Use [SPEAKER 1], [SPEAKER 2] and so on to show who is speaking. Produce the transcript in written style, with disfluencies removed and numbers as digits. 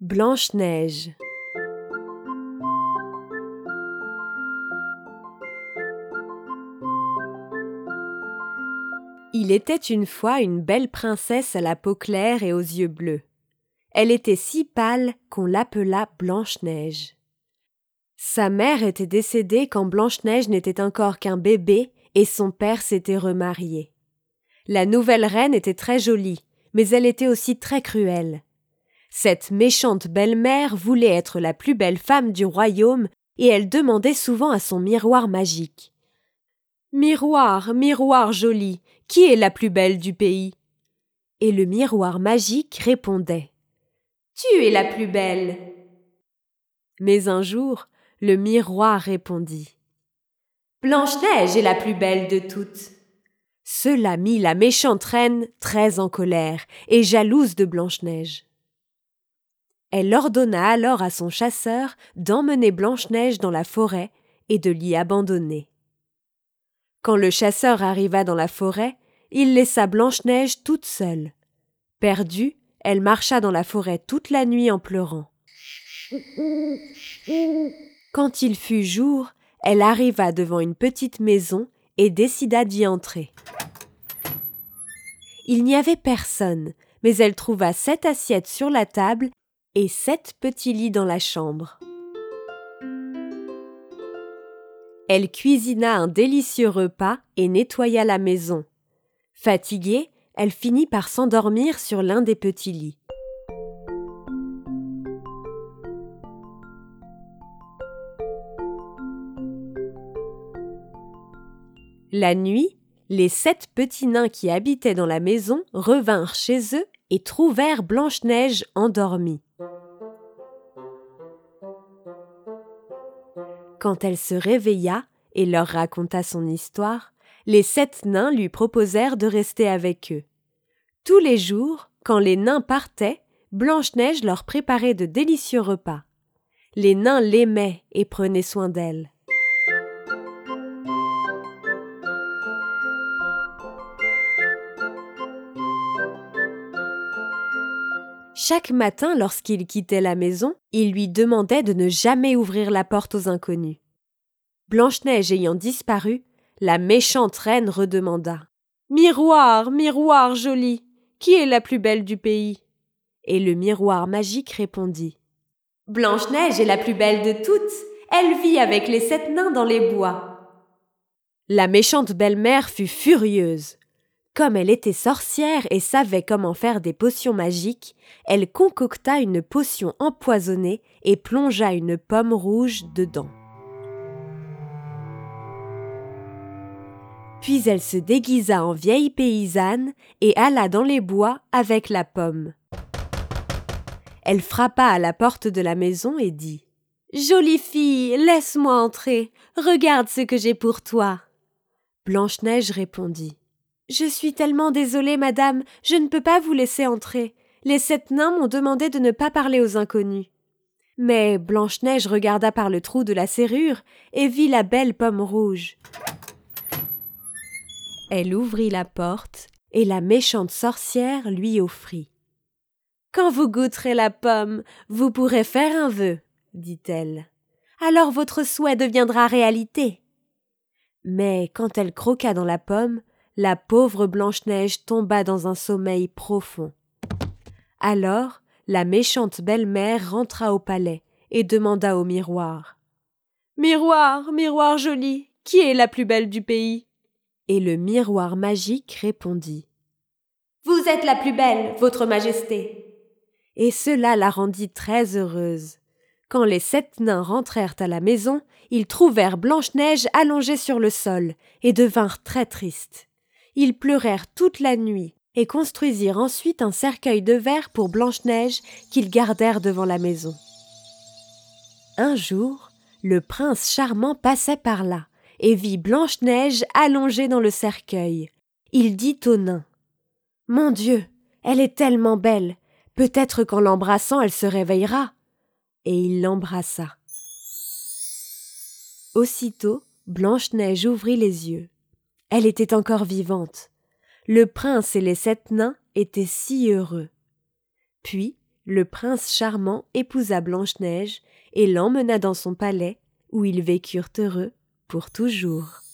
[SPEAKER 1] Blanche-Neige. Il était une fois une belle princesse à la peau claire et aux yeux bleus. Elle était si pâle qu'on l'appela Blanche-Neige. Sa mère était décédée quand Blanche-Neige n'était encore qu'un bébé et son père s'était remarié. La nouvelle reine était très jolie, mais elle était aussi très cruelle. Cette méchante belle-mère voulait être la plus belle femme du royaume et elle demandait souvent à son miroir magique. « Miroir, miroir joli, qui est la plus belle du pays ?» Et le miroir magique répondait « Tu es la plus belle !» Mais un jour, le miroir répondit « Blanche-Neige est la plus belle de toutes !» Cela mit la méchante reine très en colère et jalouse de Blanche-Neige. Elle ordonna alors à son chasseur d'emmener Blanche-Neige dans la forêt et de l'y abandonner. Quand le chasseur arriva dans la forêt, il laissa Blanche-Neige toute seule. Perdue, elle marcha dans la forêt toute la nuit en pleurant. Quand il fut jour, elle arriva devant une petite maison et décida d'y entrer. Il n'y avait personne, mais elle trouva 7 assiettes sur la table et 7 petits lits dans la chambre. Elle cuisina un délicieux repas et nettoya la maison. Fatiguée, elle finit par s'endormir sur l'un des petits lits. La nuit, les 7 petits nains qui habitaient dans la maison revinrent chez eux et trouvèrent Blanche-Neige endormie. Quand elle se réveilla et leur raconta son histoire, les 7 nains lui proposèrent de rester avec eux. Tous les jours, quand les nains partaient, Blanche-Neige leur préparait de délicieux repas. Les nains l'aimaient et prenaient soin d'elle. Chaque matin, lorsqu'il quittait la maison, il lui demandait de ne jamais ouvrir la porte aux inconnus. Blanche-Neige ayant disparu, la méchante reine redemanda « Miroir, miroir joli, qui est la plus belle du pays ?» Et le miroir magique répondit « Blanche-Neige est la plus belle de toutes, elle vit avec les 7 nains dans les bois. » La méchante belle-mère fut furieuse. Comme elle était sorcière et savait comment faire des potions magiques, elle concocta une potion empoisonnée et plongea une pomme rouge dedans. Puis elle se déguisa en vieille paysanne et alla dans les bois avec la pomme. Elle frappa à la porte de la maison et dit « Jolie fille, laisse-moi entrer, regarde ce que j'ai pour toi. » Blanche-Neige répondit « Je suis tellement désolée, madame, je ne peux pas vous laisser entrer. Les 7 nains m'ont demandé de ne pas parler aux inconnus. » Mais Blanche-Neige regarda par le trou de la serrure et vit la belle pomme rouge. Elle ouvrit la porte et la méchante sorcière lui offrit. « Quand vous goûterez la pomme, vous pourrez faire un vœu, » dit-elle. « Alors votre souhait deviendra réalité. » Mais quand elle croqua dans la pomme, la pauvre Blanche-Neige tomba dans un sommeil profond. Alors, la méchante belle-mère rentra au palais et demanda au miroir « Miroir, miroir joli, qui est la plus belle du pays ?» Et le miroir magique répondit « Vous êtes la plus belle, votre majesté !» Et cela la rendit très heureuse. Quand les 7 nains rentrèrent à la maison, ils trouvèrent Blanche-Neige allongée sur le sol et devinrent très tristes. Ils pleurèrent toute la nuit et construisirent ensuite un cercueil de verre pour Blanche-Neige qu'ils gardèrent devant la maison. Un jour, le prince charmant passait par là et vit Blanche-Neige allongée dans le cercueil. Il dit aux nains « Mon Dieu, elle est tellement belle, peut-être qu'en l'embrassant elle se réveillera. » Et il l'embrassa. Aussitôt, Blanche-Neige ouvrit les yeux. Elle était encore vivante. Le prince et les 7 nains étaient si heureux. Puis, le prince charmant épousa Blanche-Neige et l'emmena dans son palais, où ils vécurent heureux pour toujours.